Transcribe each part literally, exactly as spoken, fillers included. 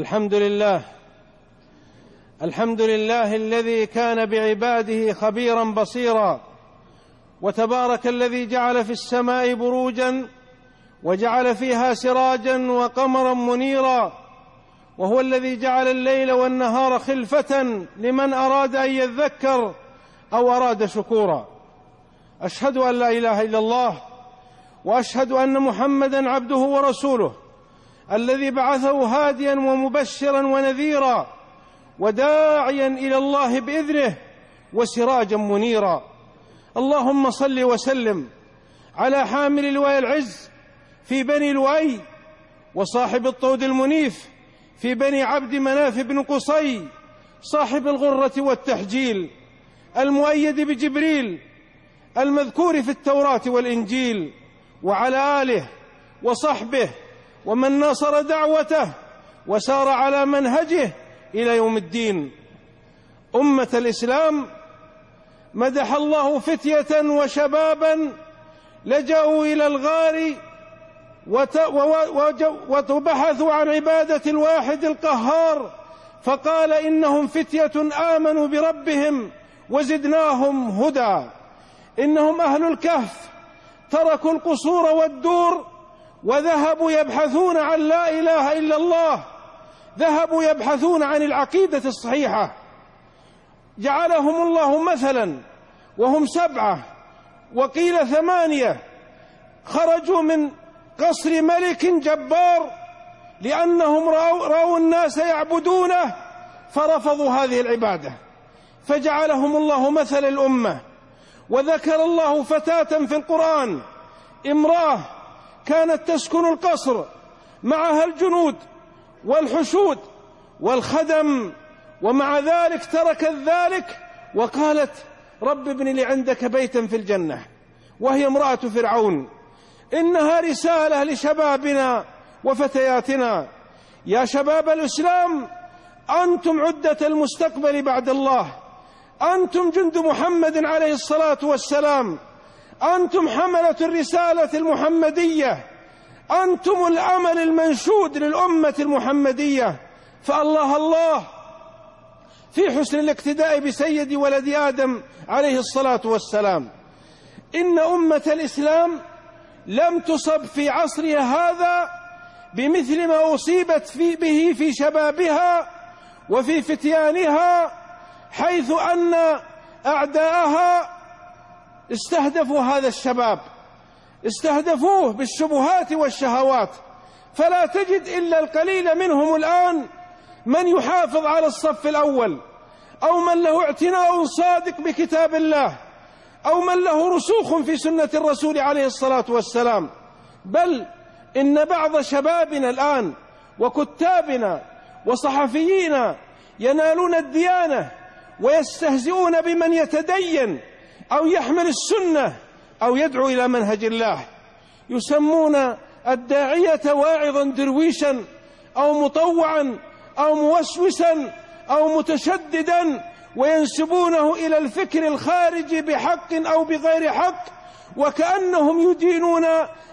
الحمد لله الحمد لله الذي كان بعباده خبيرا بصيرا، وتبارك الذي جعل في السماء بروجا وجعل فيها سراجا وقمرا منيرا، وهو الذي جعل الليل والنهار خلفة لمن أراد أن يذكر أو أراد شكورا. أشهد أن لا إله إلا الله، وأشهد أن محمدا عبده ورسوله الذي بعثه هاديا ومبشرا ونذيرا وداعيا إلى الله بإذنه وسراجا منيرا. اللهم صل وسلم على حامل لواء العز في بني لؤي، وصاحب الطود المنيف في بني عبد مناف بن قصي، صاحب الغرة والتحجيل، المؤيد بجبريل، المذكور في التوراة والإنجيل، وعلى آله وصحبه ومن ناصر دعوته وسار على منهجه إلى يوم الدين. أمة الإسلام، مدح الله فتية وشبابا لجأوا إلى الغار وبحثوا عن عبادة الواحد القهار، فقال إنهم فتية آمنوا بربهم وزدناهم هدى. إنهم أهل الكهف تركوا القصور والدور وذهبوا يبحثون عن لا إله إلا الله، ذهبوا يبحثون عن العقيدة الصحيحة. جعلهم الله مثلا وهم سبعة وقيل ثمانية، خرجوا من قصر ملك جبار لأنهم رأوا, رأوا الناس يعبدونه فرفضوا هذه العبادة، فجعلهم الله مثل الأمة. وذكر الله فتاة في القرآن، امرأة كانت تسكن القصر معها الجنود والحشود والخدم، ومع ذلك تركت ذلك وقالت رب ابن لي عندك بيتا في الجنة، وهي امرأة فرعون. إنها رسالة لشبابنا وفتياتنا. يا شباب الإسلام، أنتم عدة المستقبل بعد الله، أنتم جند محمد عليه الصلاة والسلام، أنتم حملة الرسالة المحمدية، أنتم الأمل المنشود للأمة المحمدية. فالله الله في حسن الاقتداء بسيد ولد آدم عليه الصلاة والسلام. إن أمة الإسلام لم تصب في عصرها هذا بمثل ما أصيبت في به في شبابها وفي فتيانها، حيث أن أعداءها استهدفوا هذا الشباب، استهدفوه بالشبهات والشهوات، فلا تجد إلا القليل منهم الآن من يحافظ على الصف الأول، أو من له اعتناء صادق بكتاب الله، أو من له رسوخ في سنة الرسول عليه الصلاة والسلام. بل إن بعض شبابنا الآن وكتابنا وصحفيين ينالون الديانة ويستهزئون بمن يتدين أو يحمل السنة أو يدعو إلى منهج الله، يسمون الداعية واعظا درويشا أو مطوعا أو موسوسا أو متشددا، وينسبونه إلى الفكر الخارج بحق أو بغير حق، وكأنهم يدينون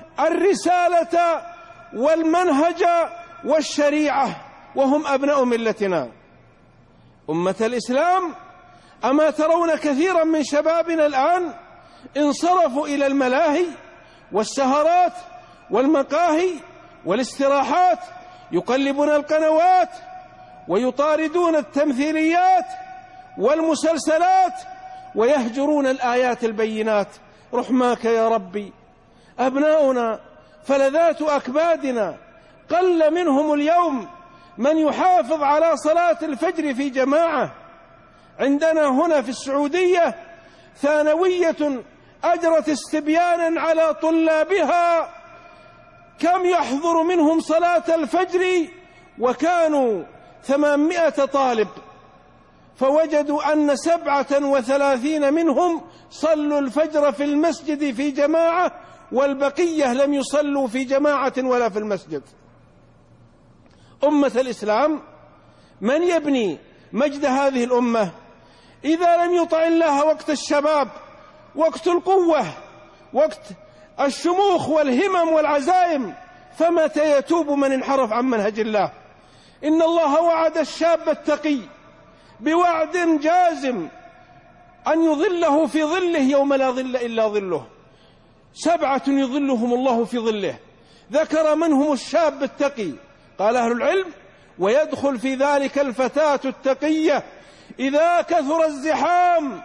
الرسالة والمنهج والشريعة وهم أبناء ملتنا. أمة الإسلام، أما ترون كثيرا من شبابنا الآن انصرفوا إلى الملاهي والسهرات والمقاهي والاستراحات، يقلبون القنوات ويطاردون التمثيليات والمسلسلات ويهجرون الآيات البينات. رحماك يا ربي. أبناؤنا فلذات أكبادنا قل منهم اليوم من يحافظ على صلاة الفجر في جماعة. عندنا هنا في السعودية ثانوية أجرت استبيانا على طلابها كم يحضر منهم صلاة الفجر، وكانوا ثمانمائة طالب، فوجدوا أن سبعة وثلاثين منهم صلوا الفجر في المسجد في جماعة، والبقية لم يصلوا في جماعة ولا في المسجد. أمة الإسلام، من يبني مجد هذه الأمة إذا لم يطع الله وقت الشباب، وقت القوة، وقت الشموخ والهمم والعزائم؟ فمتى يتوب من انحرف عن منهج الله؟ إن الله وعد الشاب التقي بوعد جازم أن يظله في ظله يوم لا ظل إلا ظله. سبعة يظلهم الله في ظله، ذكر منهم الشاب التقي. قال أهل العلم: ويدخل في ذلك الفتاة التقية إذا كثر الزحام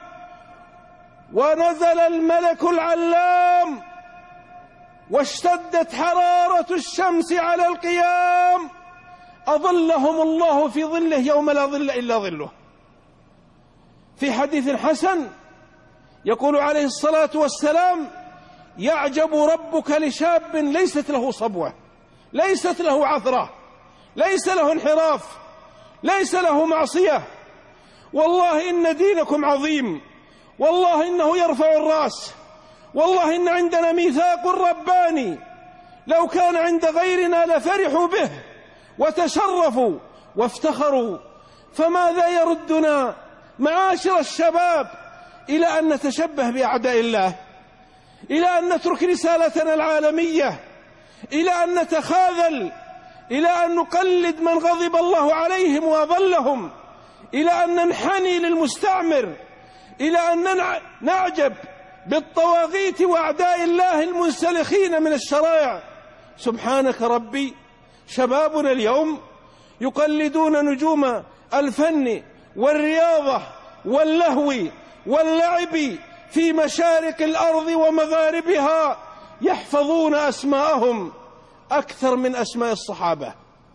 ونزل الملك العلام واشتدت حرارة الشمس على القيام، أظلهم الله في ظله يوم لا ظل إلا ظله. في حديث حسن يقول عليه الصلاة والسلام: يعجب ربك لشاب ليست له صبوة، ليست له عثرة، ليس له انحراف، ليس له معصية، والله إن دينكم عظيم، والله إنه يرفع الرأس، والله إن عندنا ميثاق رباني، لو كان عند غيرنا لفرحوا به وتشرفوا وافتخروا. فماذا يردنا معاشر الشباب إلى أن نتشبه بأعداء الله، إلى أن نترك رسالتنا العالمية، إلى أن نتخاذل، إلى أن نقلد من غضب الله عليهم وأضلهم، إلى أن ننحني للمستعمر، إلى أن نعجب بالطواغيت وأعداء الله المنسلخين من الشرائع. سبحانك ربي، شبابنا اليوم يقلدون نجوم الفن والرياضة واللهو واللعب في مشارق الأرض ومغاربها، يحفظون أسماءهم أكثر من أسماء الصحابة،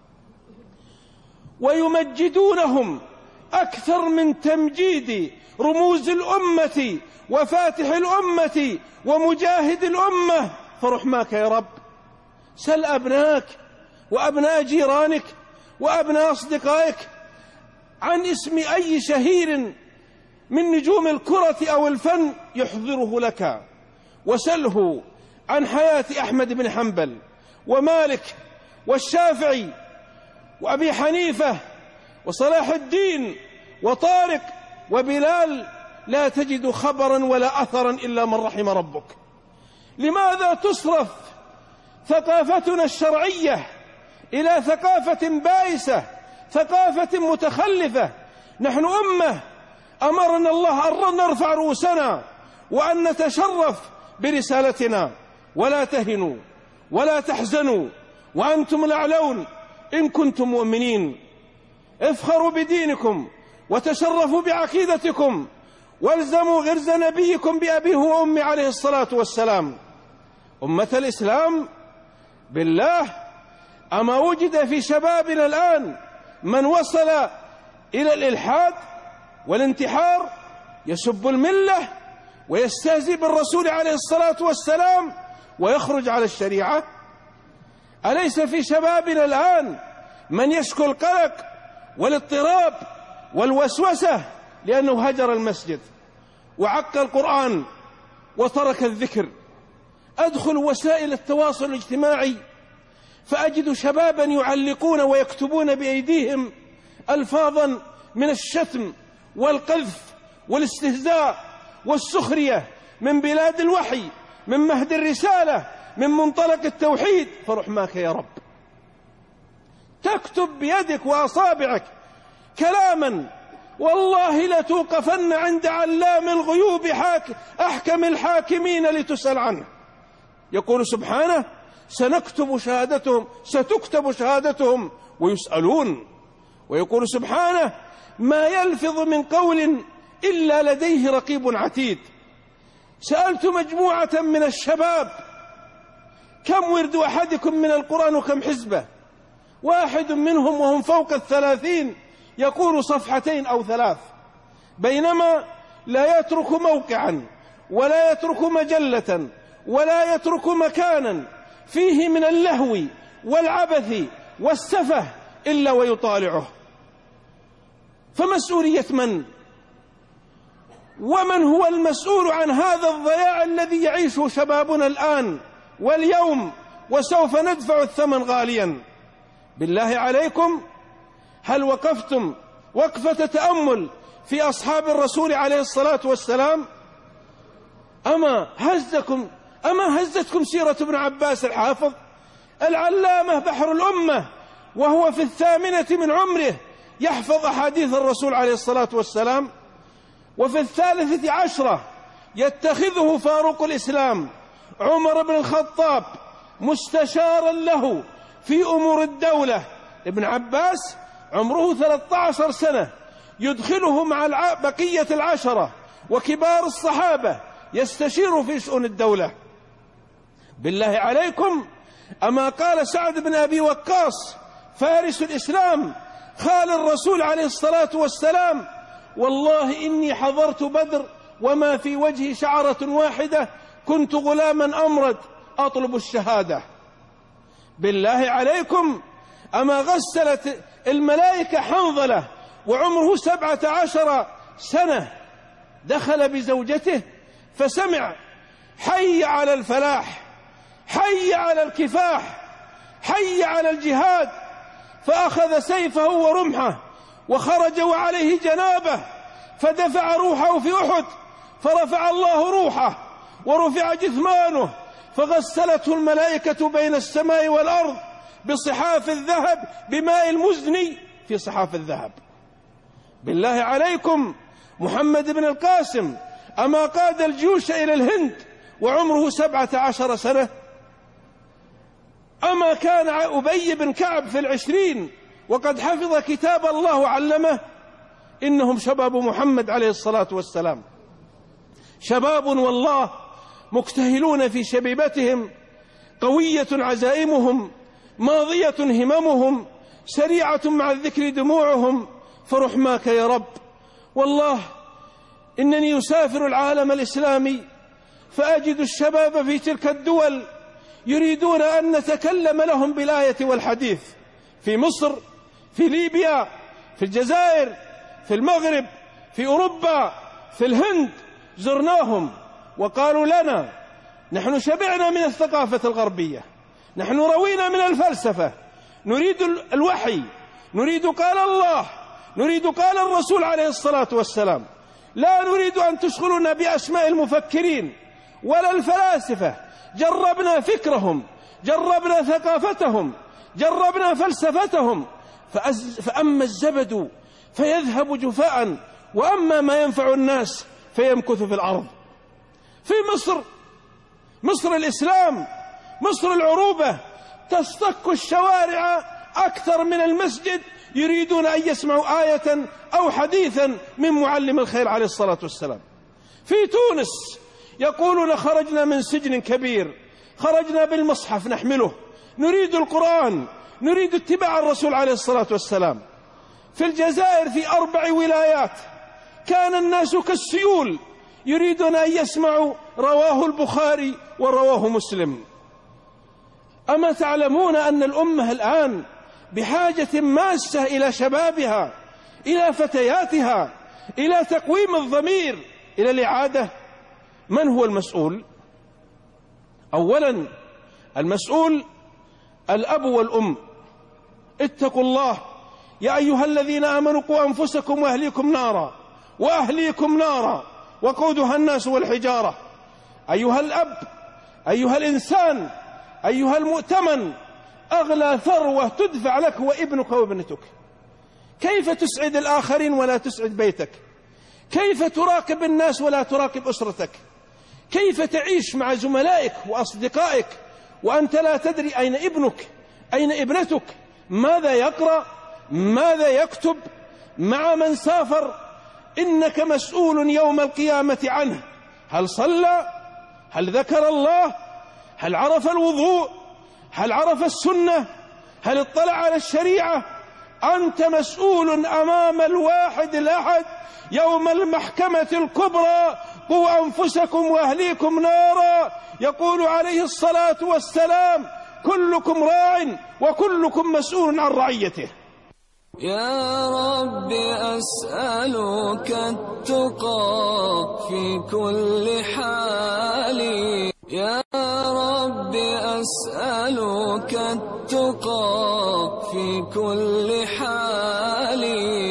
ويمجدونهم أكثر من تمجيد رموز الأمة وفاتح الأمة ومجاهد الأمة. فرحماك يا رب، سل أبناك وأبناء جيرانك وأبناء أصدقائك عن اسم أي شهير من نجوم الكرة أو الفن يحضره لك، وسله عن حياة أحمد بن حنبل ومالك والشافعي وأبي حنيفة وصلاح الدين وطارق وبلال، لا تجد خبرا ولا أثرا إلا من رحم ربك. لماذا تصرف ثقافتنا الشرعية إلى ثقافة بائسة، ثقافة متخلفة؟ نحن أمة أمرنا الله أن نرفع رؤوسنا وأن نتشرف برسالتنا. ولا تهنوا ولا تحزنوا وأنتم الأعلون إن كنتم مؤمنين. افخروا بدينكم وتشرفوا بعقيدتكم، والزموا غرز نبيكم بأبيه وأمي عليه الصلاة والسلام. أمة الإسلام، بالله أما وجد في شبابنا الآن من وصل إلى الإلحاد والانتحار، يسب الملة ويستهزئ بالرسول عليه الصلاة والسلام ويخرج على الشريعة؟ أليس في شبابنا الآن من يشكو القلق والاضطراب والوسوسة لأنه هجر المسجد وعق القرآن وترك الذكر؟ أدخل وسائل التواصل الاجتماعي فأجد شبابا يعلقون ويكتبون بأيديهم ألفاظا من الشتم والقذف والاستهزاء والسخرية من بلاد الوحي، من مهد الرسالة، من منطلق التوحيد. فرحماك يا رب، تكتب بيدك وأصابعك كلاما والله لتوقفن عند علام الغيوب حاك أحكم الحاكمين لتسأل عنه. يقول سبحانه: سنكتب شهادتهم ستكتب شهادتهم ويسألون. ويقول سبحانه: ما يلفظ من قول إلا لديه رقيب عتيد. سألت مجموعة من الشباب: كم ورد أحدكم من القرآن وكم حزبه؟ واحد منهم وهم فوق الثلاثين يقول صفحتين أو ثلاث، بينما لا يترك موقعا ولا يترك مجلة ولا يترك مكانا فيه من اللهو والعبث والسفه إلا ويطالعه. فمسؤولية من؟ ومن هو المسؤول عن هذا الضياع الذي يعيشه شبابنا الآن واليوم وسوف ندفع الثمن غاليا؟ بالله عليكم، هل وقفتم وقفة تأمل في أصحاب الرسول عليه الصلاة والسلام؟ أما هزكم أما هزتكم سيرة ابن عباس الحافظ العلامة بحر الأمة وهو في الثامنة من عمره يحفظ أحاديث الرسول عليه الصلاة والسلام، وفي الثالثة عشرة يتخذه فاروق الإسلام عمر بن الخطاب مستشارا له في أمور الدولة. ابن عباس عمره ثلاثة عشر سنة يدخله مع بقية العشرة وكبار الصحابة يستشير في شؤون الدولة. بالله عليكم، أما قال سعد بن أبي وقاص فارس الإسلام خال الرسول عليه الصلاة والسلام: والله إني حضرت بدر وما في وجهي شعرة واحدة، كنت غلاما أمرد أطلب الشهادة. بالله عليكم، أما غسلت الملائكة حنظلة وعمره سبعة عشر سنة، دخل بزوجته فسمع: حي على الفلاح، حي على الكفاح، حي على الجهاد، فأخذ سيفه ورمحه وخرج وعليه جنابه، فدفع روحه في أحد فرفع الله روحه ورفع جثمانه، فغسلته الملائكة بين السماء والأرض بصحاف الذهب بماء المزني في صحاف الذهب. بالله عليكم، محمد بن القاسم أما قاد الجيوش إلى الهند وعمره سبعة عشر سنة؟ أما كان أبي بن كعب في العشرين وقد حفظ كتاب الله وعلمه؟ إنهم شباب محمد عليه الصلاة والسلام، شباب والله مكتهلون في شبيبتهم، قوية عزائمهم، ماضية هممهم، سريعة مع الذكر دموعهم، فرحماك يا رب. والله إنني أسافر العالم الإسلامي فأجد الشباب في تلك الدول يريدون أن نتكلم لهم بالآية والحديث، في مصر، في ليبيا، في الجزائر، في المغرب، في أوروبا، في الهند، زرناهم وقالوا لنا: نحن شبعنا من الثقافة الغربية، نحن روينا من الفلسفة، نريد الوحي، نريد قال الله، نريد قال الرسول عليه الصلاة والسلام، لا نريد أن تشغلنا بأسماء المفكرين ولا الفلاسفة، جربنا فكرهم، جربنا ثقافتهم، جربنا فلسفتهم، فأما الزبد فيذهب جفاء وأما ما ينفع الناس فيمكث في الأرض. في مصر، مصر الإسلام، مصر العروبة، تصطك الشوارع أكثر من المسجد، يريدون أن يسمعوا آية أو حديثا من معلم الخير عليه الصلاة والسلام. في تونس يقولون: خرجنا من سجن كبير، خرجنا بالمصحف نحمله، نريد القرآن، نريد اتباع الرسول عليه الصلاة والسلام. في الجزائر في أربع ولايات كان الناس كالسيول يريدون أن يسمعوا رواه البخاري ورواه مسلم. أما تعلمون أن الأمة الآن بحاجة ماسة إلى شبابها، إلى فتياتها، إلى تقويم الضمير، إلى الإعادة؟ من هو المسؤول؟ أولا المسؤول الأب والأم. اتقوا الله يا أيها الذين آمنوا قوا أنفسكم وأهليكم نارا وأهليكم نارا وقودها الناس والحجارة. أيها الأب، أيها الإنسان، أيها المؤتمن، أغلى ثروة تدفع لك وابنك وابنتك. كيف تسعد الآخرين ولا تسعد بيتك؟ كيف تراقب الناس ولا تراقب أسرتك؟ كيف تعيش مع زملائك وأصدقائك وأنت لا تدري أين ابنك، أين ابنتك، ماذا يقرأ، ماذا يكتب، مع من سافر؟ إنك مسؤول يوم القيامة عنه. هل صلى؟ هل ذكر الله؟ هل عرف الوضوء؟ هل عرف السنة؟ هل اطلع على الشريعة؟ أنت مسؤول أمام الواحد الأحد يوم المحكمة الكبرى: قوا أنفسكم وأهليكم نارا. يقول عليه الصلاة والسلام: كلكم راع وكلكم مسؤول عن رعيته. يا رب أسألك التقى في كل حال، يا رب أسألك التقى في كل حال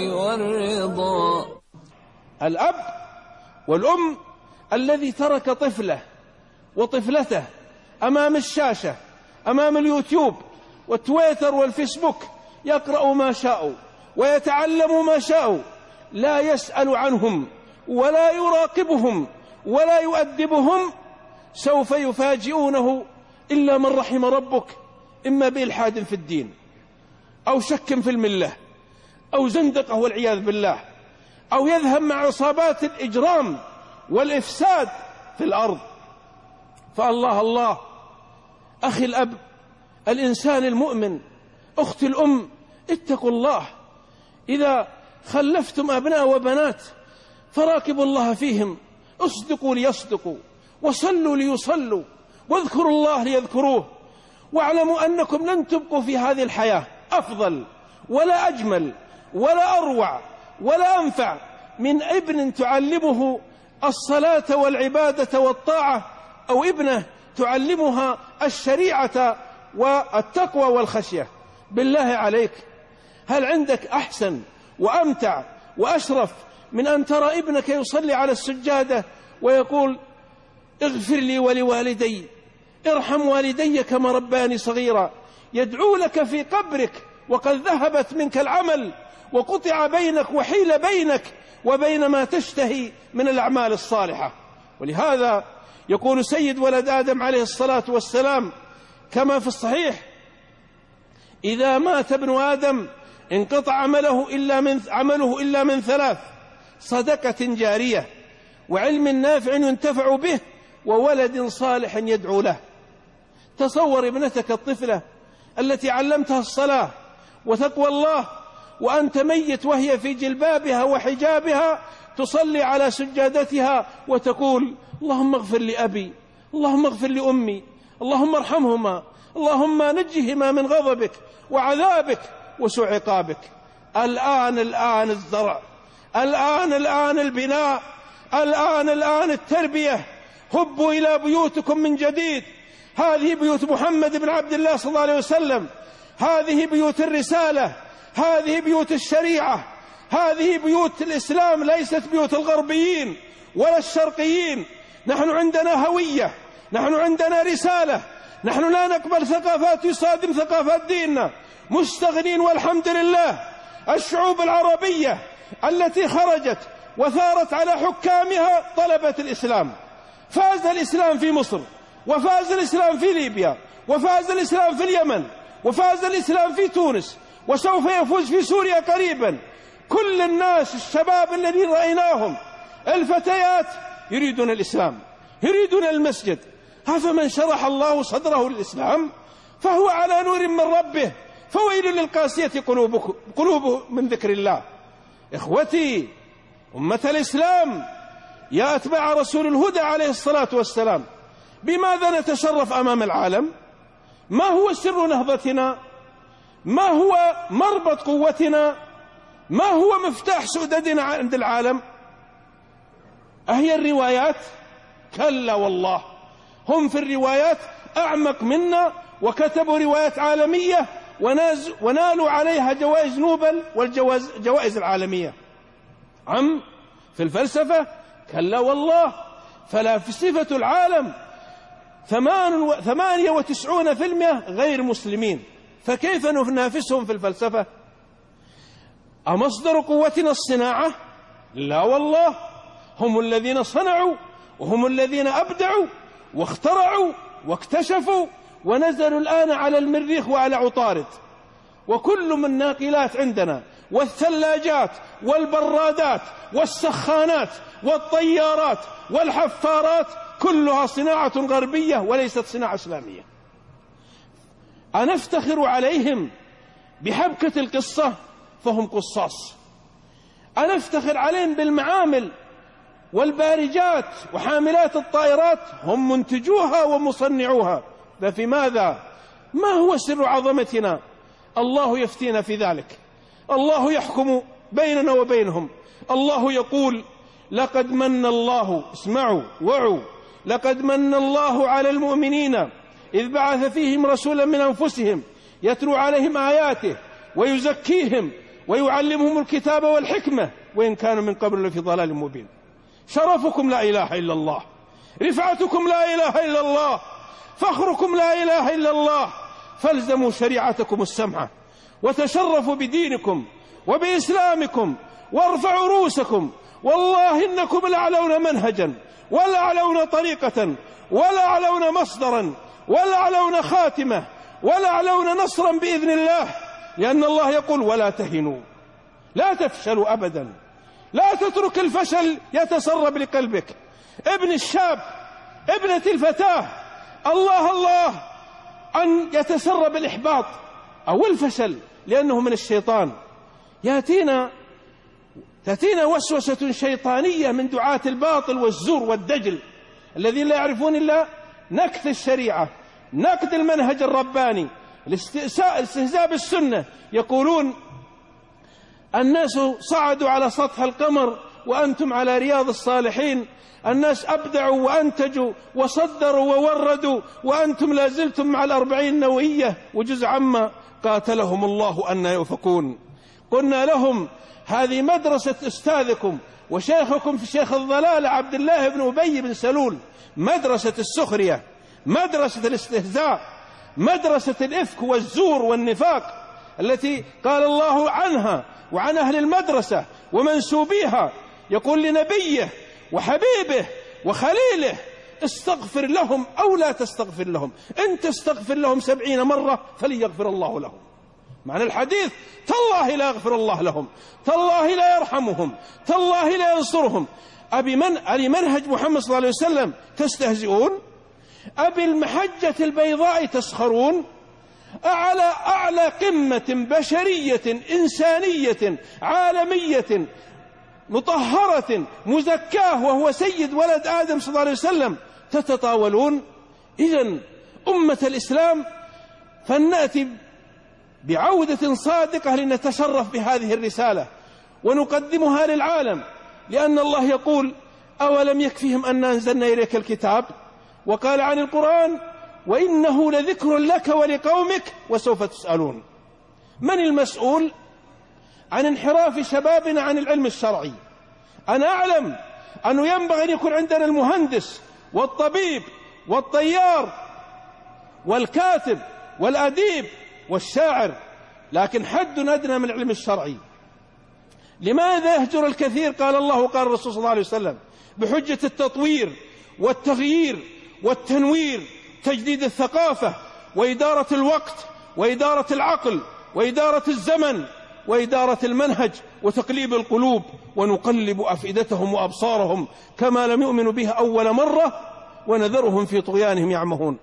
والرضا. الأب والأم الذي ترك طفله وطفلته أمام الشاشة، أمام اليوتيوب والتويتر والفيسبوك، يقرأ ما شاءوا ويتعلم ما شاءوا، لا يسأل عنهم ولا يراقبهم ولا يؤدبهم، سوف يفاجئونه إلا من رحم ربك، إما بإلحاد في الدين أو شك في الملة أو زندقة والعياذ بالله، أو يذهب مع عصابات الإجرام والإفساد في الأرض. فالله الله أخي الأب، الإنسان المؤمن، أختي الأم، اتقوا الله. إذا خلفتم أبناء وبنات فراقبوا الله فيهم، اصدقوا ليصدقوا، وصلوا ليصلوا، واذكروا الله ليذكروه، واعلموا أنكم لن تبقوا في هذه الحياة أفضل ولا أجمل ولا أروع ولا أنفع من ابن تعلمه الصلاة والعبادة والطاعة، أو ابنه تعلمها الشريعة والتقوى والخشية. بالله عليك، هل عندك أحسن وأمتع وأشرف من أن ترى ابنك يصلي على السجادة ويقول اغفر لي ولوالدي، ارحم والدي كما رباني صغيرا، يدعو لك في قبرك وقد ذهبت منك العمل وقطع بينك وحيل بينك وبين ما تشتهي من الأعمال الصالحة. ولهذا يقول سيد ولد آدم عليه الصلاة والسلام كما في الصحيح: إذا مات ابن آدم انقطع عمله إلا من, عمله إلا من ثلاث: صدقة جارية، وعلم نافع ينتفع به، وولد صالح يدعو له. تصور ابنتك الطفلة التي علمتها الصلاة وتقوى الله وأنت ميت وهي في جلبابها وحجابها تصلي على سجادتها وتقول اللهم اغفر لأبي، اللهم اغفر لأمي، اللهم ارحمهما، اللهم نجهما من غضبك وعذابك وسوء عقابك. الآن الآن الزرع، الآن الآن البناء، الآن الآن التربية. هبوا إلى بيوتكم من جديد. هذه بيوت محمد بن عبد الله صلى الله عليه وسلم، هذه بيوت الرسالة، هذه بيوت الشريعة، هذه بيوت الإسلام، ليست بيوت الغربيين ولا الشرقيين. نحن عندنا هوية، نحن عندنا رسالة، نحن لا نقبل ثقافات يصادم ثقافات ديننا. مستغنين والحمد لله. الشعوب العربية التي خرجت وثارت على حكامها طلبت الإسلام. فاز الإسلام في مصر، وفاز الإسلام في ليبيا، وفاز الإسلام في اليمن، وفاز الإسلام في تونس، وسوف يفوز في سوريا قريبا. كل الناس الشباب الذين رأيناهم، الفتيات، يريدون الإسلام، يريدون المسجد. أفمن شرح الله صدره للإسلام فهو على نور من ربه، فويل للقاسية قلوبه من ذكر الله. إخوتي أمة الإسلام، يا أتباع رسول الهدى عليه الصلاة والسلام، بماذا نتشرف أمام العالم؟ ما هو سر نهضتنا؟ ما هو مربط قوتنا؟ ما هو مفتاح سؤددنا عند العالم؟ أهي الروايات؟ كلا والله، هم في الروايات أعمق منا، وكتبوا روايات عالمية ونالوا عليها جوائز نوبل والجوائز العالمية. عم في الفلسفة؟ كلا والله، فلاسفة العالم ثمانية وتسعون في المئة غير مسلمين، فكيف ننافسهم في الفلسفة؟ أمصدر قوتنا الصناعة؟ لا والله، هم الذين صنعوا، وهم الذين أبدعوا واخترعوا واكتشفوا، ونزلوا الآن على المريخ وعلى عطارد. وكل من الناقلات عندنا، والثلاجات والبرادات والسخانات والطيارات والحفارات، كلها صناعة غربية وليست صناعة إسلامية. أنفتخر عليهم بحبكة القصة فهم قصاص، أنفتخر عليهم بالمعامل والبارجات وحاملات الطائرات، هم منتجوها ومصنعوها. ففي ماذا؟ ما هو سر عظمتنا؟ الله يفتينا في ذلك، الله يحكم بيننا وبينهم. الله يقول لقد من الله، اسمعوا وعوا، لقد من الله على المؤمنين إذ بعث فيهم رسولا من أنفسهم يتلو عليهم آياته ويزكيهم ويعلمهم الكتاب والحكمة وإن كانوا من قبل لفي ضلال مبين. شرفكم لا إله إلا الله، رفعتكم لا إله إلا الله، فخركم لا إله إلا الله، فالزموا شريعتكم السمحة وتشرفوا بدينكم وبإسلامكم وارفعوا رؤوسكم، والله إنكم لأعلون منهجا ولأعلون طريقة ولأعلون مصدرا ولأعلون خاتمة ولأعلون نصرا بإذن الله، لأن الله يقول ولا تهنوا لا تفشلوا أبدا. لا تترك الفشل يتسرب لقلبك. ابن الشاب، ابنة الفتاة، الله الله أن يتسرب الإحباط أو الفشل، لأنه من الشيطان. يأتينا تأتينا وسوسة شيطانية من دعاة الباطل والزور والدجل الذين لا يعرفون إلا نكث الشريعة، نقد المنهج الرباني، الاستهزاء بالسنة. يقولون الناس صعدوا على سطح القمر وأنتم على رياض الصالحين، الناس أبدعوا وأنتجوا وصدروا ووردوا وأنتم لا زلتم مع الأربعين النووية وجزء عما قاتلهم الله أن يؤفكون. قلنا لهم هذه مدرسة أستاذكم وشيخكم في شيخ الضلال عبد الله بن أبي بن سلول، مدرسة السخرية، مدرسة الاستهزاء، مدرسة الإفك والزور والنفاق التي قال الله عنها وعن أهل المدرسة ومنسوبيها. يقول لنبيه وحبيبه وخليله استغفر لهم أو لا تستغفر لهم، إن تستغفر لهم سبعين مرة فليغفر الله لهم. معنى الحديث تالله لا يغفر الله لهم، تالله لا يرحمهم، تالله لا ينصرهم. أبي من أبي منهج محمد صلى الله عليه وسلم تستهزئون؟ أبي المحجة البيضاء تسخرون؟ أعلى أعلى قمة بشرية إنسانية عالمية مطهرة مزكاه وهو سيد ولد آدم صلى الله عليه وسلم تتطاولون؟ إذن أمة الإسلام فلنأتي بعودة صادقة لنتشرف بهذه الرسالة ونقدمها للعالم، لأن الله يقول أولم يكفهم أن أنزلنا إليك الكتاب، وقال عن القرآن وإنه لذكر لك ولقومك وسوف تسألون. من المسؤول عن انحراف شبابنا عن العلم الشرعي؟ أنا أعلم أنه ينبغي أن يكون عندنا المهندس والطبيب والطيار والكاتب والأديب والشاعر، لكن حد أدنى من العلم الشرعي. لماذا يهجر الكثير؟ قال الله قال الرسول صلى الله عليه وسلم بحجة التطوير والتغيير والتنوير، تجديد الثقافة وإدارة الوقت وإدارة العقل وإدارة الزمن وإدارة المنهج وتقليب القلوب، ونقلب أفئدتهم وأبصارهم كما لم يؤمنوا بها أول مرة ونذرهم في طغيانهم يعمهون.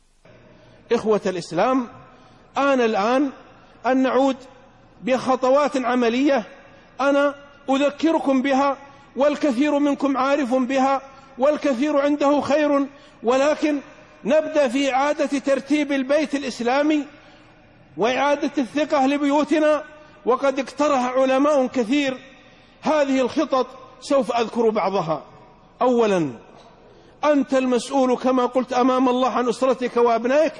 إخوة الإسلام، آن الآن أن نعود بخطوات عملية أنا أذكركم بها، والكثير منكم عارف بها والكثير عنده خير، ولكن نبدأ في إعادة ترتيب البيت الإسلامي وإعادة الثقة لبيوتنا. وقد اقترح علماء كثير هذه الخطط، سوف أذكر بعضها. أولا، أنت المسؤول كما قلت أمام الله عن أسرتك وأبنائك،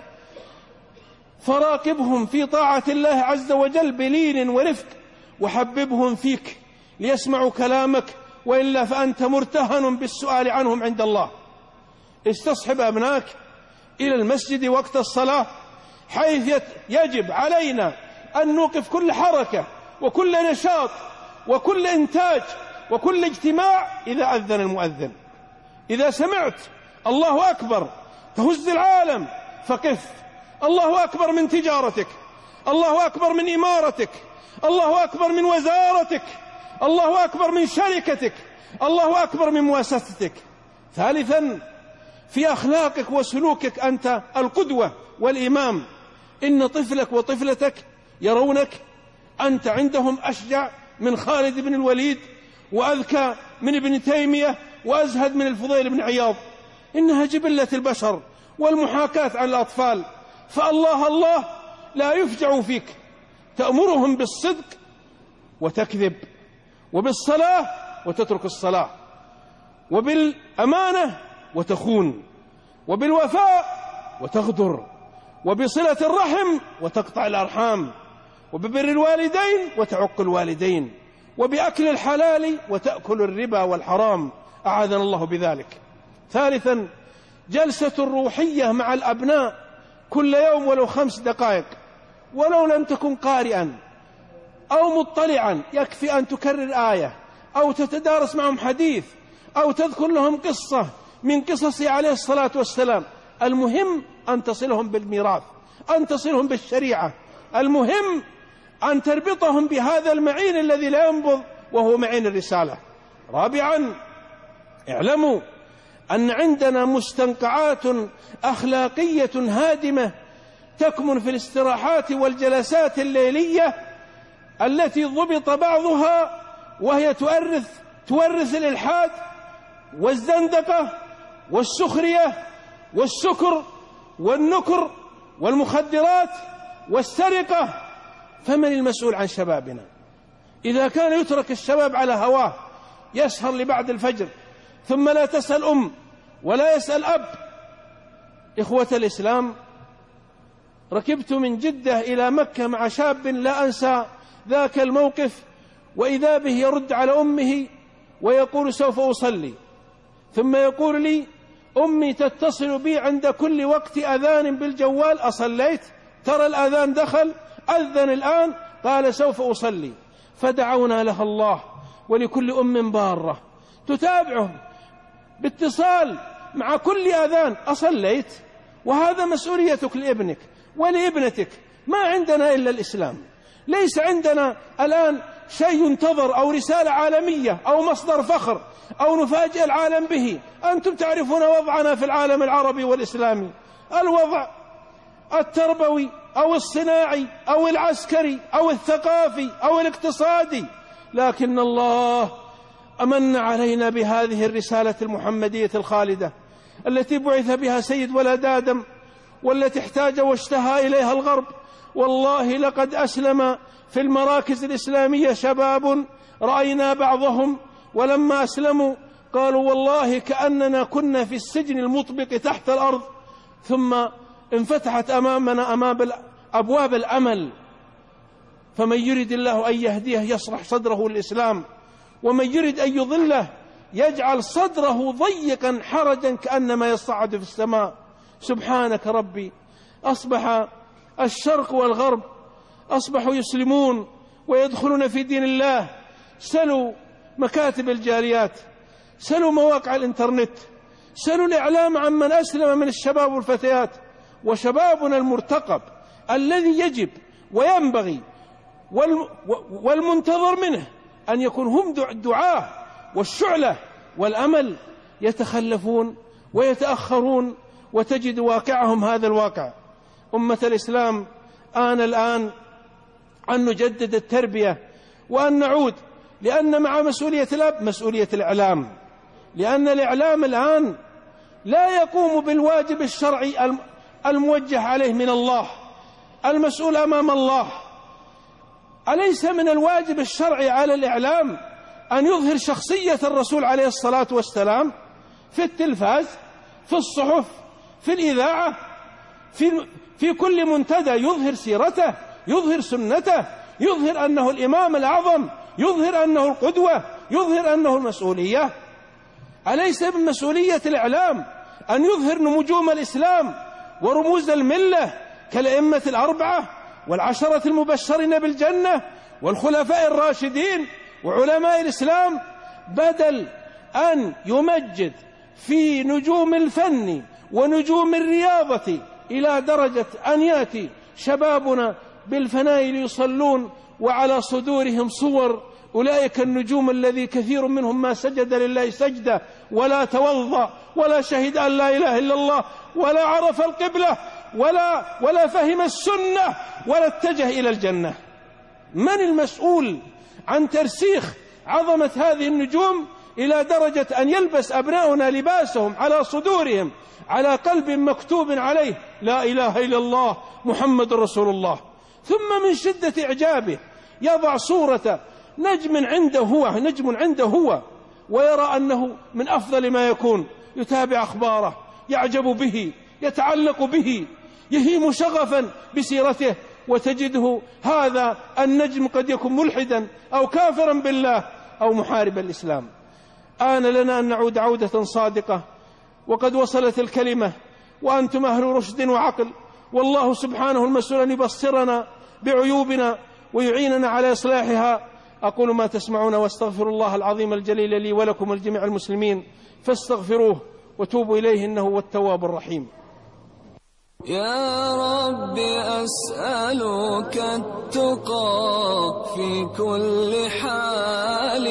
فراقبهم في طاعة الله عز وجل بلين ورفق، وحببهم فيك ليسمعوا كلامك، وإلا فأنت مرتهن بالسؤال عنهم عند الله. استصحب أبنائك إلى المسجد وقت الصلاة، حيث يجب علينا أن نوقف كل حركة وكل نشاط وكل إنتاج وكل اجتماع إذا أذن المؤذن. إذا سمعت الله أكبر تهز العالم فقف. الله أكبر من تجارتك، الله أكبر من إمارتك، الله أكبر من وزارتك، الله أكبر من شركتك، الله أكبر من مؤسستك. ثالثا، في أخلاقك وسلوكك أنت القدوة والإمام. إن طفلك وطفلتك يرونك أنت عندهم أشجع من خالد بن الوليد، وأذكى من ابن تيمية، وأزهد من الفضيل بن عياض. إنها جبلة البشر والمحاكاة على الأطفال. فالله الله لا يفجع فيك، تأمرهم بالصدق وتكذب، وبالصلاة وتترك الصلاة، وبالأمانة وتخون، وبالوفاء وتغدر، وبصلة الرحم وتقطع الأرحام، وببر الوالدين وتعق الوالدين، وبأكل الحلال وتأكل الربا والحرام، أعاذنا الله بذلك. ثالثا، جلسة روحية مع الأبناء كل يوم ولو خمس دقائق، ولو لم تكن قارئا أو مطلعا، يكفي أن تكرر آية أو تتدارس معهم حديث أو تذكر لهم قصة من قصصه عليه الصلاة والسلام. المهم أن تصلهم بالميراث، أن تصلهم بالشريعة، المهم أن تربطهم بهذا المعين الذي لا ينبض وهو معين الرسالة. رابعا، اعلموا أن عندنا مستنقعات أخلاقية هادمة تكمن في الاستراحات والجلسات الليلية التي ضبط بعضها، وهي تورث تورث الإلحاد والزندقة والسخرية والسكر والنكر والمخدرات والسرقة. فمن المسؤول عن شبابنا إذا كان يترك الشباب على هواه يسهر لبعد الفجر ثم لا تسأل أم ولا يسأل أب؟ إخوة الإسلام، ركبت من جدة إلى مكة مع شاب لا أنسى ذاك الموقف، وإذا به يرد على أمه ويقول سوف أصلي، ثم يقول لي أمي تتصل بي عند كل وقت أذان بالجوال، أصليت؟ ترى الأذان دخل، أذن الآن، قال سوف أصلي. فدعونا لها الله ولكل أم بارة تتابعهم باتصال مع كل أذان، أصليت؟ وهذا مسؤوليتك لابنك ولابنتك. ما عندنا إلا الإسلام، ليس عندنا الآن شيء ينتظر أو رسالة عالمية أو مصدر فخر أو نفاجئ العالم به. أنتم تعرفون وضعنا في العالم العربي والإسلامي، الوضع التربوي أو الصناعي أو العسكري أو الثقافي أو الاقتصادي، لكن الله أمن علينا بهذه الرسالة المحمدية الخالدة التي بعث بها سيد ولد آدم، والتي احتاج واشتهى إليها الغرب. والله لقد أسلم في المراكز الإسلامية شباب رأينا بعضهم ولما أسلموا قالوا والله كأننا كنا في السجن المطبق تحت الأرض، ثم انفتحت أمامنا أمام أبواب الأمل. فمن يريد الله أن يهديه يشرح صدره للإسلام، ومن يريد أن يضله يجعل صدره ضيقا حرجا كأنما يصعد في السماء. سبحانك ربي، أصبح الشرق والغرب أصبحوا يسلمون ويدخلون في دين الله. سلوا مكاتب الجاليات، سلوا مواقع الإنترنت، سلوا الإعلام عن من أسلم من الشباب والفتيات. وشبابنا المرتقب الذي يجب وينبغي والمنتظر منه أن يكون هم الدعاة والشعلة والأمل، يتخلفون ويتأخرون، وتجد واقعهم هذا الواقع. أمة الإسلام، آن الآن أن نجدد التربية وأن نعود، لأن مع مسؤولية الأب مسؤولية الإعلام، لأن الإعلام الآن لا يقوم بالواجب الشرعي الموجه عليه من الله، المسؤول أمام الله. أليس من الواجب الشرعي على الإعلام أن يظهر شخصية الرسول عليه الصلاة والسلام في التلفاز، في الصحف، في الإذاعة، في, في كل منتدى، يظهر سيرته، يظهر سنته، يظهر أنه الإمام الأعظم، يظهر أنه القدوة، يظهر أنه المسؤولية؟ أليس من مسؤولية الإعلام أن يظهر نجوم الإسلام ورموز الملة كالأئمة الأربعة والعشرة المبشرين بالجنة والخلفاء الراشدين وعلماء الإسلام، بدل أن يمجد في نجوم الفن ونجوم الرياضة إلى درجة أن يأتي شبابنا بالفنائل يصلون وعلى صدورهم صور أولئك النجوم الذي كثير منهم ما سجد لله سجدة ولا توضأ ولا شهد أن لا إله إلا الله ولا عرف القبلة ولا, ولا فهم السنة ولا اتجه إلى الجنة. من المسؤول عن ترسيخ عظمة هذه النجوم إلى درجة أن يلبس أبناؤنا لباسهم على صدورهم على قلب مكتوب عليه لا إله إلا الله محمد رسول الله، ثم من شدة إعجابه يضع صورة نجم عنده هو نجم عنده هو ويرى أنه من أفضل ما يكون، يتابع أخباره، يعجب به، يتعلق به، يهيم شغفا بسيرته، وتجده هذا النجم قد يكون ملحدا أو كافرا بالله أو محارب الإسلام. آن لنا أن نعود عودة صادقة، وقد وصلت الكلمة وأنتم أهل رشد وعقل، والله سبحانه المسؤول أن يبصرنا بعيوبنا ويعيننا على إصلاحها. أقول ما تسمعون واستغفر الله العظيم الجليل لي ولكم ولجميع المسلمين فاستغفروه وتوبوا إليه إنه هو التواب الرحيم. يا رب أسألك التقى في كل حال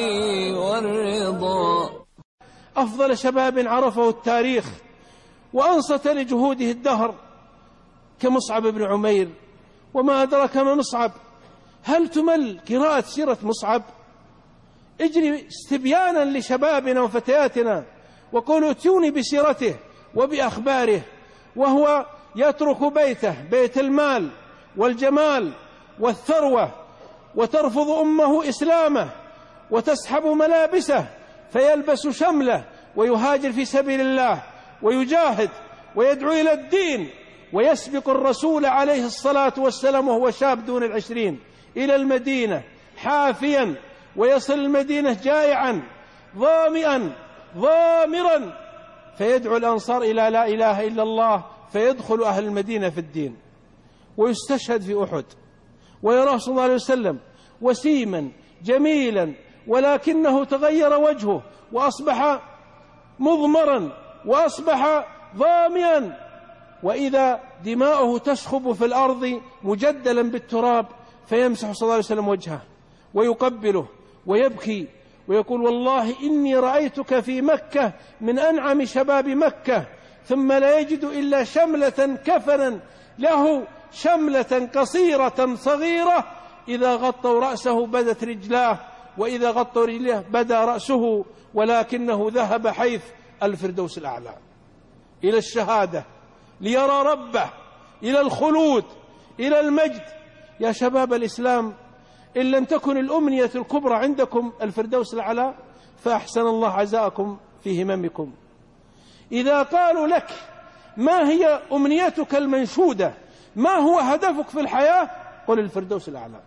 والرضا. أفضل شباب عرفه التاريخ وأنصت لجهوده الدهر كمصعب بن عمير، وما أدرك ما مصعب. هل تمل قراءة سيرة مصعب؟ اجري استبيانا لشبابنا وفتياتنا وقولوا اتوني بسيرته وبأخباره، وهو يترك بيته، بيت المال والجمال والثروة، وترفض أمه إسلامه وتسحب ملابسه فيلبس شمله ويهاجر في سبيل الله ويجاهد ويدعو إلى الدين، ويسبق الرسول عليه الصلاة والسلام وهو شاب دون العشرين إلى المدينة حافيا، ويصل المدينة جائعا ظامئا ضامرا، فيدعو الأنصار إلى لا إله إلا الله، فيدخل أهل المدينة في الدين، ويستشهد في أحد، ويراه صلى الله عليه وسلم وسيما جميلا، ولكنه تغير وجهه وأصبح مضمرا وأصبح ضاميا، وإذا دماؤه تسخب في الأرض مجدلا بالتراب، فيمسح صلى الله عليه وسلم وجهه ويقبله ويبكي ويقول والله إني رأيتك في مكة من أنعم شباب مكة، ثم لا يجد إلا شملة كفنا له، شملة قصيرة صغيرة إذا غطوا رأسه بدت رجلاه، وإذا غطوا رجليه بدا رأسه، ولكنه ذهب حيث الفردوس الأعلى إلى الشهادة ليرى ربه، إلى الخلود، إلى المجد. يا شباب الإسلام، إن لم تكن الأمنية الكبرى عندكم الفردوس الأعلى فأحسن الله عزاءكم في هممكم. إذا قالوا لك ما هي أمنيتك المنشودة، ما هو هدفك في الحياة، قل الفردوس الأعلى.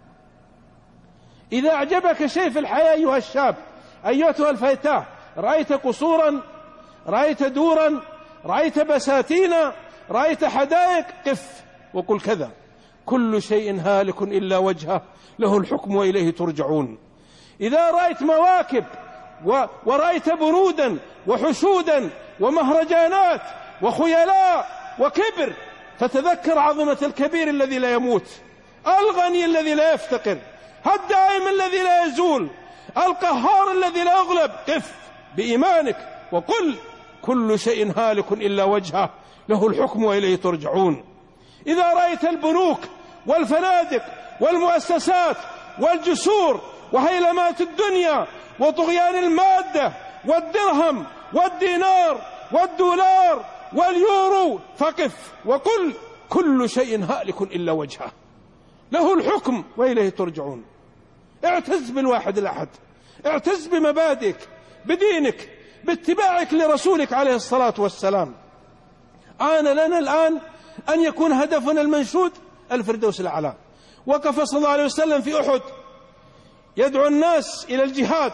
إذا أعجبك شيء في الحياة أيها الشاب، أيتها الفتاة، رأيت قصورا، رأيت دورا، رأيت بساتين، رأيت حدائق، قف وقل كذا، كل شيء هالك إلا وجهه له الحكم وإليه ترجعون. إذا رأيت مواكب و... ورأيت برودا وحشودا ومهرجانات وخيلاء وكبر، فتذكر عظمة الكبير الذي لا يموت، الغني الذي لا يفتقر، الدائم الذي لا يزول، القهار الذي لا يغلب. قف بإيمانك وقل كل شيء هالك إلا وجهه له الحكم وإليه ترجعون. إذا رأيت البنوك والفنادق والمؤسسات والجسور وهيلمات الدنيا وطغيان المادة والدرهم والدينار والدولار واليورو، فقف وقل كل شيء هالك إلا وجهه له الحكم وإليه ترجعون. اعتز بالواحد الأحد، اعتز بمبادئك، بدينك، باتباعك لرسولك عليه الصلاة والسلام. آن لنا الآن أن يكون هدفنا المنشود الفردوس الأعلى. وقف صلى الله عليه وسلم في أحد يدعو الناس إلى الجهاد،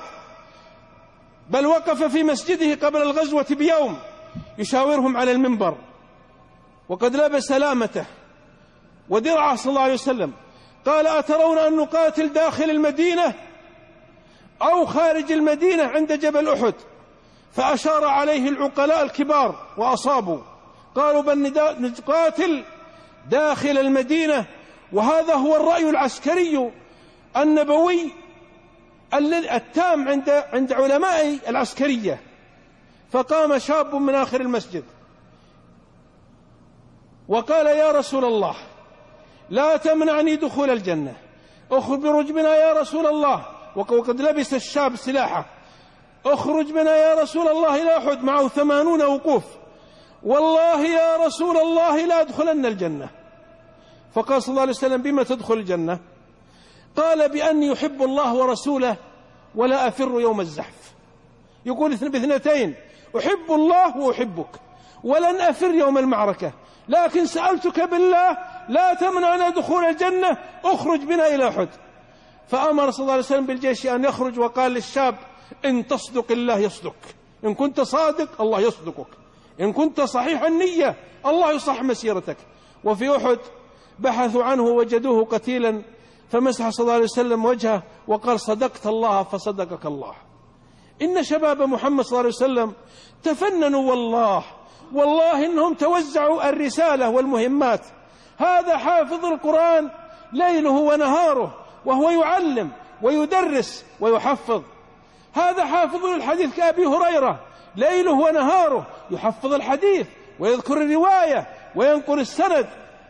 بل وقف في مسجده قبل الغزوة بيوم يشاورهم على المنبر، وقد لبس لامته ودرعه صلى الله عليه وسلم، قال أترون أن نقاتل داخل المدينة أو خارج المدينة عند جبل أحد؟ فأشار عليه العقلاء الكبار وأصابوا، قالوا بل نقاتل داخل المدينة، وهذا هو الرأي العسكري النبوي التام عند عند علماء العسكرية. فقام شاب من آخر المسجد وقال يا رسول الله لا تمنعني دخول الجنة، اخرج بنا يا رسول الله، وقد لبس الشاب سلاحه، اخرج بنا يا رسول الله إلى أحد معه ثمانون وقوف، والله يا رسول الله لا أدخلن الجنة. فقال صلى الله عليه وسلم بما تدخل الجنة؟ قال بأني يحب الله ورسوله ولا أفر يوم الزحف. يقول باثنتين، أحب الله وأحبك ولن أفر يوم المعركة، لكن سألتك بالله لا تمنعنا دخول الجنة، اخرج بنا إلى أحد. فأمر صلى الله عليه وسلم بالجيش أن يخرج، وقال للشاب إن تصدق الله يصدق، إن كنت صادق الله يصدقك، إن كنت صحيح النية الله يصح مسيرتك. وفي أحد بحثوا عنه وجدوه قتيلا، فمسح صلى الله عليه وسلم وجهه وقال: صدقت الله فصدقك الله. إن شباب محمد صلى الله عليه وسلم تفننوا، والله والله إنهم توزعوا الرسالة والمهمات. هذا حافظ القرآن ليله ونهاره وهو يعلم ويدرس ويحفظ. هذا حافظ الحديث كأبي هريرة ليله ونهاره يحفظ الحديث ويذكر الرواية وينقل السند.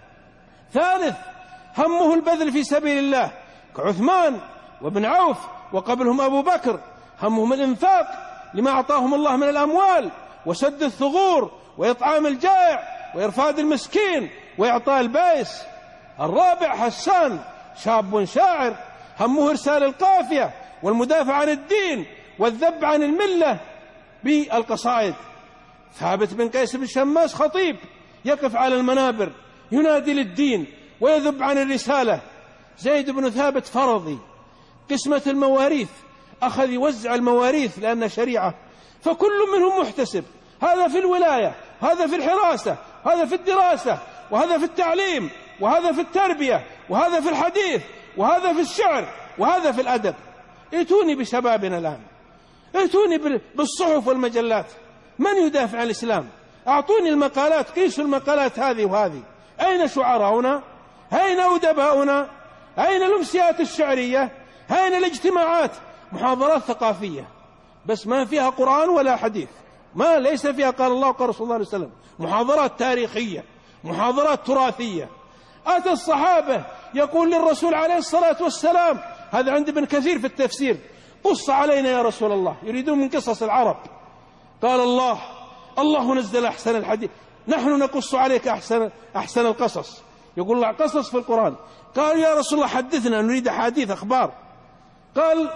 ثالث همه البذل في سبيل الله كعثمان وابن عوف وقبلهم أبو بكر، همهم الإنفاق لما أعطاهم الله من الأموال وسد الثغور وإطعام الجائع وإرفاد المسكين وإعطاء البائس. الرابع حسان شاب شاعر همه إرسال القافية والمدافع عن الدين والذب عن الملة بالقصائد. ثابت بن قيس بن شماس خطيب يقف على المنابر ينادي للدين ويذب عن الرسالة. زيد بن ثابت فرضي قسمة المواريث، أخذ يوزع المواريث لأنها شريعة، فكل منهم محتسب، هذا في الولاية، هذا في الحراسة، هذا في الدراسة، وهذا في التعليم، وهذا في التربية، وهذا في الحديث، وهذا في الشعر، وهذا في الأدب. ائتوني بشبابنا الآن، ائتوني بالصحف والمجلات، من يدافع عن الإسلام؟ أعطوني المقالات، قيسوا المقالات هذه وهذه. أين شعراؤنا؟ أين أدباؤنا؟ أين الأمسيات الشعرية؟ أين الاجتماعات؟ محاضرات ثقافية بس ما فيها قرآن ولا حديث، ما ليس فيها قال الله وقال رسول الله عليه وسلم. محاضرات تاريخية، محاضرات تراثية. أتى الصحابة يقول للرسول عليه الصلاة والسلام، هذا عند ابن كثير في التفسير: قص علينا يا رسول الله، يريدون من قصص العرب. قال الله الله نزل أحسن الحديث، نحن نقص عليك أحسن, أحسن القصص. يقول الله قصص في القرآن. قالوا يا رسول الله حدثنا، نريد حديث أخبار. قال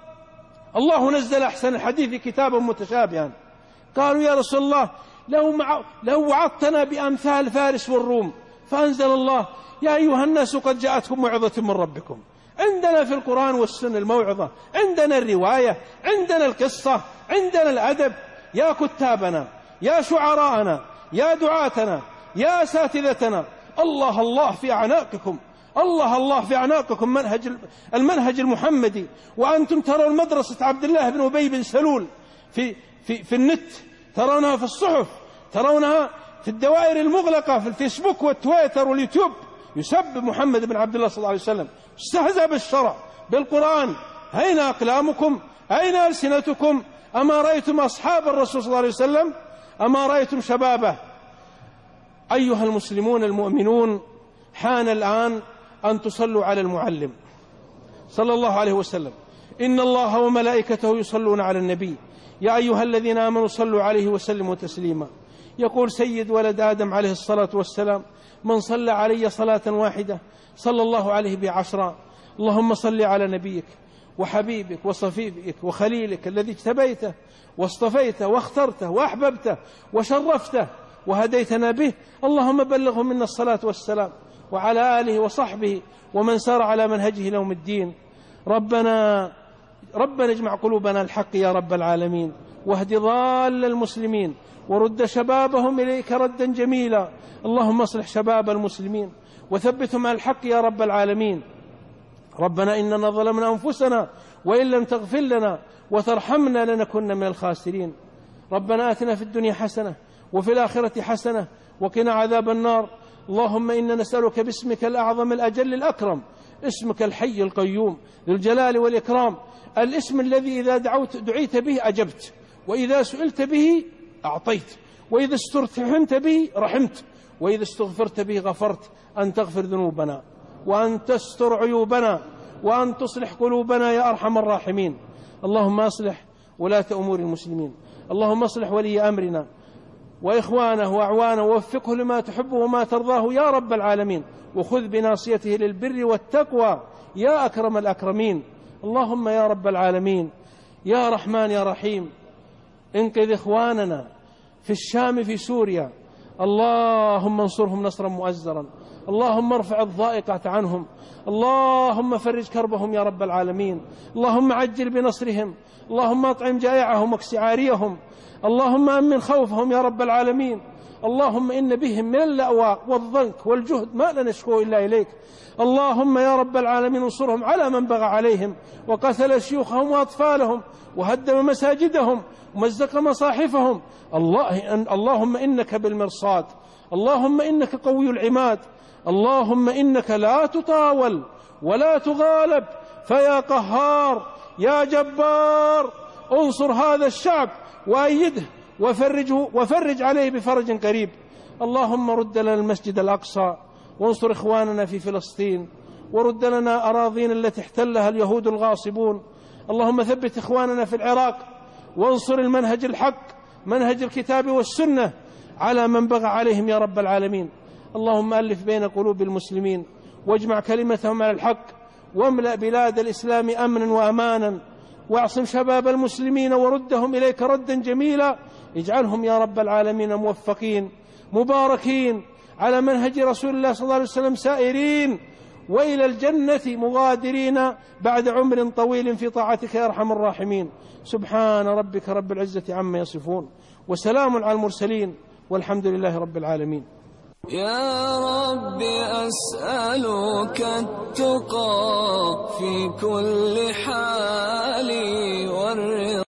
الله نزل أحسن الحديث كتابا متشابها. قالوا يا رسول الله لو, مع... لو وعظتنا بأمثال فارس والروم. فأنزل الله يا أيها الناس قد جاءتكم موعظة من ربكم. عندنا في القرآن والسنة الموعظة، عندنا الرواية، عندنا القصة، عندنا الأدب. يا كتابنا، يا شعراءنا، يا دعاتنا، يا أساتذتنا، الله الله في أعناقكم، الله الله في أعناقكم منهج المنهج المحمدي. وأنتم ترون مدرسة عبد الله بن أبي بن سلول في, في, في النت، ترونها في الصحف، ترونها في الدوائر المغلقة في الفيسبوك والتويتر واليوتيوب، يسب محمد بن عبد الله صلى الله عليه وسلم، استهزأ بالشرع بالقرآن. أين أقلامكم؟ أين ألسنتكم؟ أما رأيتم أصحاب الرسول صلى الله عليه وسلم؟ أما رأيتم شبابه؟ أيها المسلمون المؤمنون، حان الآن أن تصلوا على المعلم صلى الله عليه وسلم. إن الله وملائكته يصلون على النبي يا أيها الذين آمنوا صلوا عليه وسلموا تسليما. يقول سيد ولد آدم عليه الصلاة والسلام: من صلى علي صلاة واحدة صلى الله عليه بعشرا. اللهم صل على نبيك وحبيبك وصفيك وخليلك الذي اجتبيته واصطفيته واخترته وأحببته وشرفته وهديتنا به. اللهم بلغه منا الصلاة والسلام وعلى آله وصحبه ومن سار على منهجه ليوم الدين. ربنا ربنا اجمع قلوبنا الحق يا رب العالمين، واهد ضال المسلمين، ورد شبابهم إليك ردا جميلا. اللهم اصلح شباب المسلمين وثبتهم على الحق يا رب العالمين. ربنا إننا ظلمنا أنفسنا وإن لم تغفر لنا وترحمنا لنكن من الخاسرين. ربنا آتنا في الدنيا حسنة وفي الآخرة حسنة وقنا عذاب النار. اللهم إنا نسألك باسمك الأعظم الأجل الأكرم، اسمك الحي القيوم ذو الجلال والإكرام، الاسم الذي إذا دعوت دعيت به أجبت، وإذا سئلت به أعطيت، وإذا استرحمت به رحمت، وإذا استغفرت به غفرت. أن تغفر ذنوبنا وأن تستر عيوبنا وأن تصلح قلوبنا يا أرحم الراحمين. اللهم أصلح ولاة أمور المسلمين، اللهم أصلح ولي أمرنا وإخوانه وأعوانه ووفقه لما تحبه وما ترضاه يا رب العالمين، وخذ بناصيته للبر والتقوى يا أكرم الأكرمين. اللهم يا رب العالمين يا رحمن يا رحيم، انقذ إخواننا في الشام في سوريا، اللهم انصرهم نصرا مؤزرا، اللهم ارفع الضائقة عنهم، اللهم فرج كربهم يا رب العالمين، اللهم عجل بنصرهم، اللهم اطعم جائعهم واكس عاريهم، اللهم أمن خوفهم يا رب العالمين، اللهم إن بهم من اللأواء والضنك والجهد ما لا نشكوه إلا إليك. اللهم يا رب العالمين انصرهم على من بغى عليهم وقتل شيوخهم وأطفالهم وهدم مساجدهم ومزق مصاحفهم. الله اللهم إنك بالمرصاد، اللهم إنك قوي العماد، اللهم إنك لا تطاول ولا تغالب، فيا قهار يا جبار انصر هذا الشعب وأيده وفرجه وفرج عليه بفرج قريب. اللهم رد لنا المسجد الأقصى وانصر إخواننا في فلسطين، ورد لنا أراضينا التي احتلها اليهود الغاصبون. اللهم ثبت إخواننا في العراق وانصر المنهج الحق منهج الكتاب والسنة على من بغى عليهم يا رب العالمين. اللهم ألف بين قلوب المسلمين واجمع كلمتهم على الحق، واملأ بلاد الإسلام أمنا وأمانا، واعصم شباب المسلمين وردهم إليك ردا جميلا. اجعلهم يا رب العالمين موفقين مباركين على منهج رسول الله صلى الله عليه وسلم سائرين، وإلى الجنة مغادرين بعد عمر طويل في طاعتك يا أرحم الراحمين. سبحان ربك رب العزة عما يصفون وسلام على المرسلين والحمد لله رب العالمين. يا رب أسألك التقى في كل حال